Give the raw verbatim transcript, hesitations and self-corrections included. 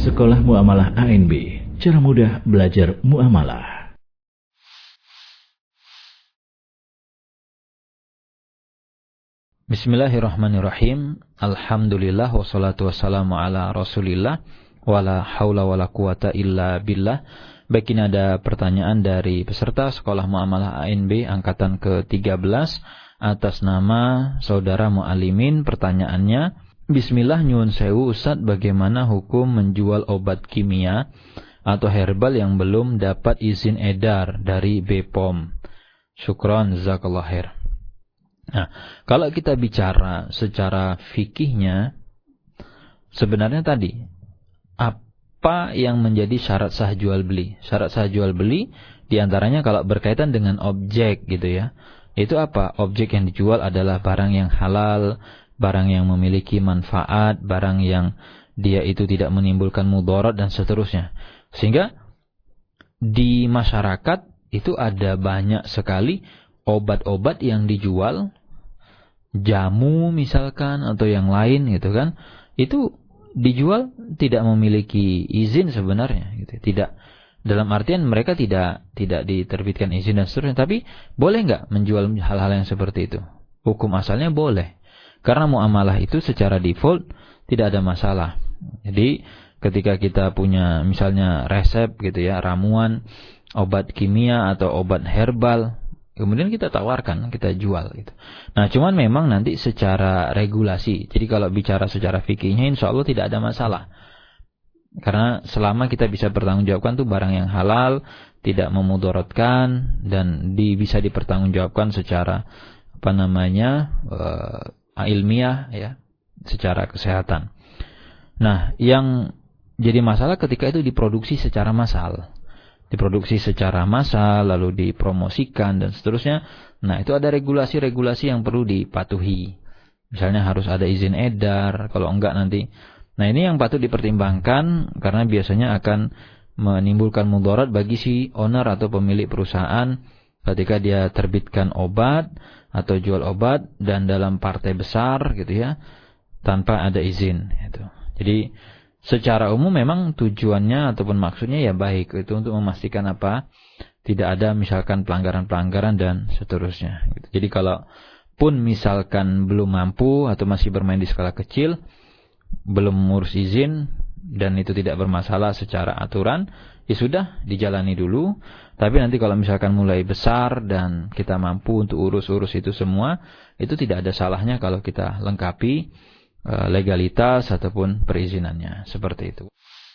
Sekolah Muamalah A N B, cara mudah belajar muamalah. Bismillahirrahmanirrahim. Alhamdulillah wassalatu wassalamu ala Rasulillah wala haula wala quwata illa billah. Baik, ini ada pertanyaan dari peserta Sekolah Muamalah A N B angkatan ke tiga belas atas nama Saudara Mu'alimin. Pertanyaannya, Bismillah nyuwun sewu Ustadz, bagaimana hukum menjual obat kimia atau herbal yang belum dapat izin edar dari B P O M? Syukron, jazakallah khair. Nah, kalau kita bicara secara fikihnya, sebenarnya tadi apa yang menjadi syarat sah jual beli? Syarat sah jual beli diantaranya kalau berkaitan dengan objek gitu ya. Itu apa? Objek yang dijual adalah barang yang halal, barang yang memiliki manfaat, barang yang dia itu tidak menimbulkan mudarat dan seterusnya. Sehingga di masyarakat itu ada banyak sekali obat-obat yang dijual, jamu misalkan atau yang lain gitu kan, itu dijual tidak memiliki izin sebenarnya gitu. Tidak, dalam artian mereka tidak tidak diterbitkan izin dan seterusnya, tapi boleh nggak menjual hal-hal yang seperti itu? Hukum asalnya boleh. Karena muamalah itu secara default tidak ada masalah. Jadi ketika kita punya misalnya resep gitu ya, ramuan, obat kimia atau obat herbal, kemudian kita tawarkan, kita jual gitu. Nah, cuman memang nanti secara regulasi. Jadi kalau bicara secara fikihnya insya Allah tidak ada masalah. Karena selama kita bisa bertanggungjawabkan tuh barang yang halal, tidak memudaratkan dan di, bisa dipertanggungjawabkan secara apa namanya uh, ilmiah ya, secara kesehatan. Nah, yang jadi masalah ketika itu diproduksi secara massal. Diproduksi secara massal, lalu dipromosikan dan seterusnya. Nah, itu ada regulasi-regulasi yang perlu dipatuhi. Misalnya harus ada izin edar, kalau enggak nanti. Nah, ini yang patut dipertimbangkan karena biasanya akan menimbulkan mudarat bagi si owner atau pemilik perusahaan ketika dia terbitkan obat atau jual obat dan dalam partai besar gitu ya, tanpa ada izin gitu. Jadi secara umum memang tujuannya ataupun maksudnya ya baik, itu untuk memastikan apa, tidak ada misalkan pelanggaran-pelanggaran dan seterusnya gitu. Jadi kalau pun misalkan belum mampu atau masih bermain di skala kecil, belum mengurus izin dan itu tidak bermasalah secara aturan, ya sudah dijalani dulu. Tapi nanti kalau misalkan mulai besar dan kita mampu untuk urus-urus itu semua, itu tidak ada salahnya kalau kita lengkapi legalitas ataupun perizinannya, seperti itu.